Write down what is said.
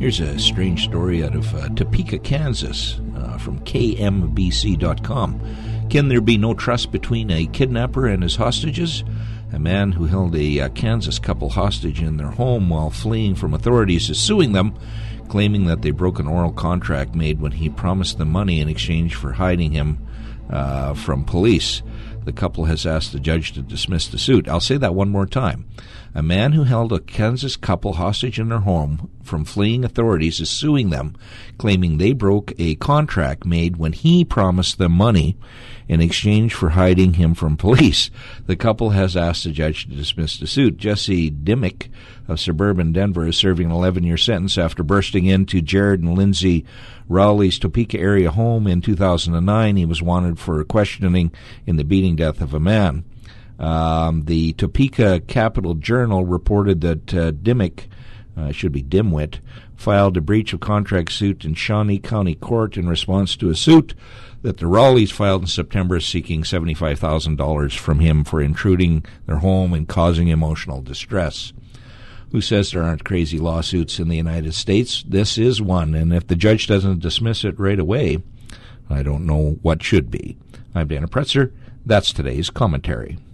Here's a strange story out of Topeka, Kansas, from KMBC.com. Can there be no trust between a kidnapper and his hostages? A man who held a Kansas couple hostage in their home while fleeing from authorities is suing them, claiming that they broke an oral contract made when he promised them money in exchange for hiding him from police. The couple has asked the judge to dismiss the suit. I'll say that one more time. A man who held a Kansas couple hostage in their home from fleeing authorities is suing them, claiming they broke a contract made when he promised them money in exchange for hiding him from police. The couple has asked the judge to dismiss the suit. Jesse Dimmick of suburban Denver is serving an 11-year sentence after bursting into Jared and Lindsay Rowley's Topeka area home in 2009. He was wanted for questioning in the beating death of a man. The Topeka Capital Journal reported that Dimmick, should be Dimwit, filed a breach of contract suit in Shawnee County Court in response to a suit that the Rowleys filed in September seeking $75,000 from him for intruding their home and causing emotional distress. Who says there aren't crazy lawsuits in the United States? This is one, and if the judge doesn't dismiss it right away, I don't know what should be. I'm Dana Pretzer. That's today's commentary.